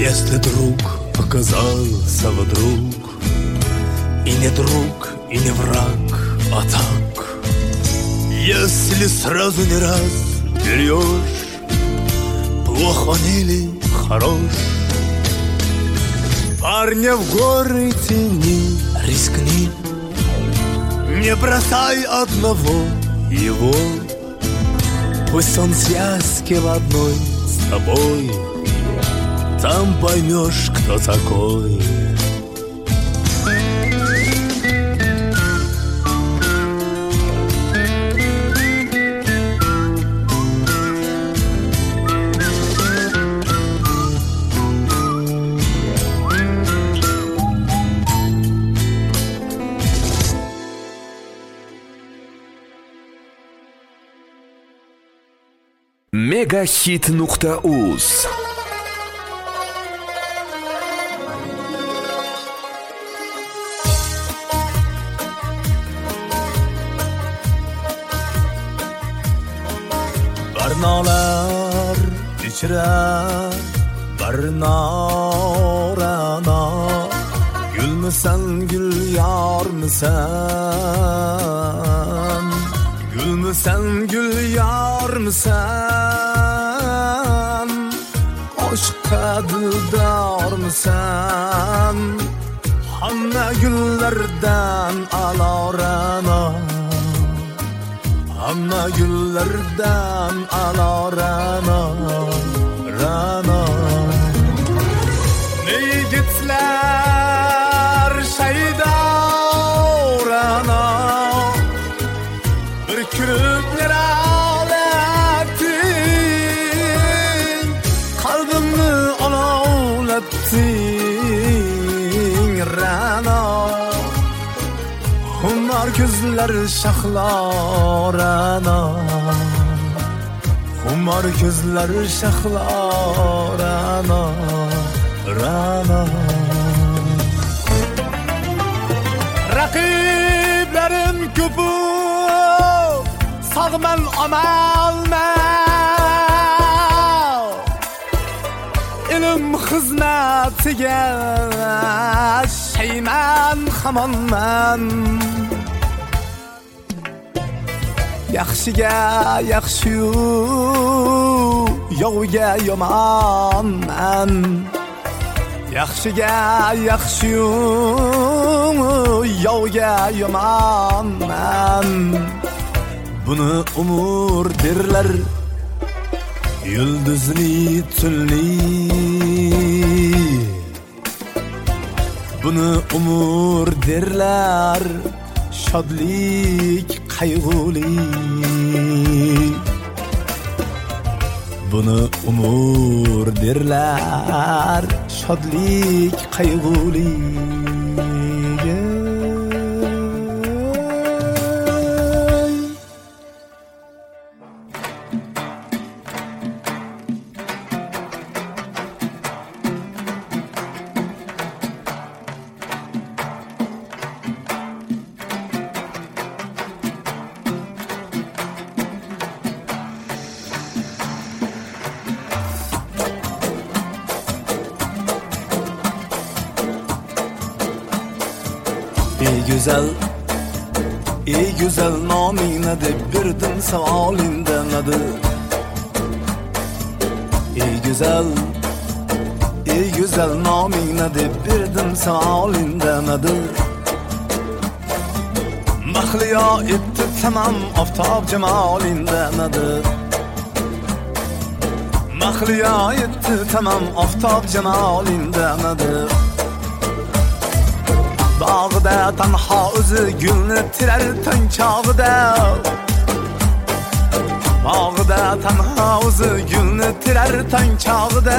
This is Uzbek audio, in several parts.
Если друг оказался вдруг и не друг, и не враг, а так, если сразу не разберешь, плох он или хорош, парня в горы тяни, рискни, не бросай одного его, пусть он связки в одной с тобой, там поймешь, кто такой. Megahit.uz Barnolar ichra barnorana, gulmisan gul yormisan, gulmisan gul yormisan, oshqa dildormisan, hamma gullardan alorana, hamma gullardan alorana, rana. Ne yigitlar shaydorana, bir kuliblar olatding, qalbimni olovlatding, rana. Humar ko'zlar shahlarana, humar ko'zlar shahlarana, rana. Raqiblarim ko'p, sog'man amalman, ilm xizmatiga shayman hamonman. Yaxshiga yaxshi-yu, yovga yomonman. Yaxshiga yaxshi-yu, yovga yomonman. Buni umr derlar, yulduzli tunli. Buni umr derlar, shodlik qayg'uli. Buni umr derlar, shodlik qayg'uli. Ey güzel namine de birdim savalinde nadı. Ey güzel namine de birdim savalinde nadı. Mahliya etti tamam aftab cemalinde nadı. Mahliya etti tamam aftab cemalinde nadı. Bağda tanha özü gülünü tirer tön çağda. Bağda tanha özü gülünü tirer tön çağda.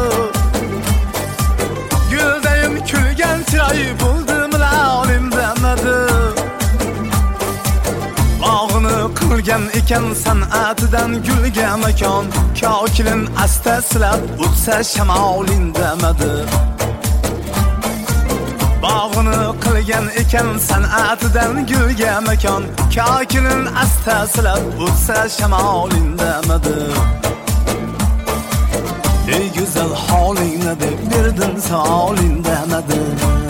Güldeyim külgen çırayı buldum lalim demedi. Bağını kılgen iken sanatiden gülge mekan, kakilin asteslet utsa şemalin demedi. Bağını qilgan ekan san'atidan gulga makon, kakilin asta silab o'tsa shamolin demadi. Ey güzel haline de birdim salin demedi.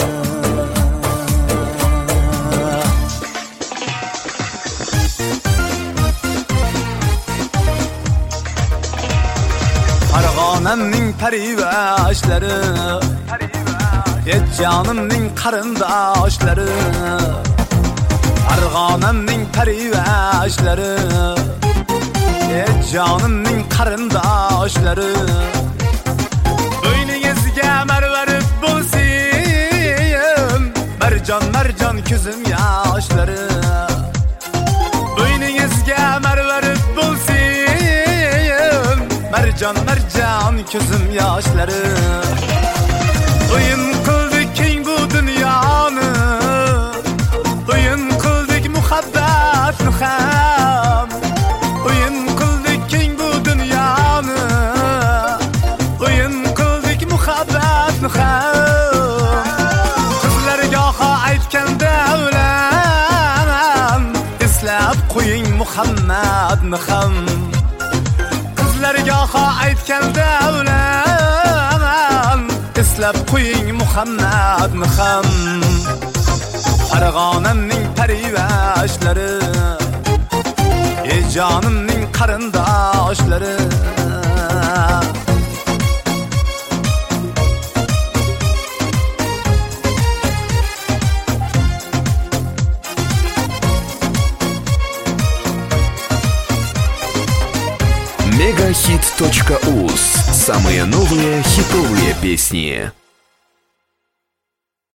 Farg'onamning parivashlari, Yetjanimning qarindoshlari, Farg'onamning parivashlari, Yetjanimning qarindoshlari. Bo'yningizga marvarid bo'lsin, marjon marjon ko'zim yoshlari. Bo'yningizga marvarid bo'lsin, marjon marjon ko'zim yoshlari. O'yin qildik keng bu dunyoni, o'yin qildik muhabbatni ham. O'yin qildik keng bu dunyoni, o'yin qildik muhabbatni ham. Qizlarga aytganda o'lan, eslab qo'ying Muhammadni ham. Qizlarga aytganda o'lan, eslab qo'ying Muhammadni ham. Farg'onamning parivashlari, Yetjanimning qarindoshlari. Мегахит.уз. Самые новые хитовые песни.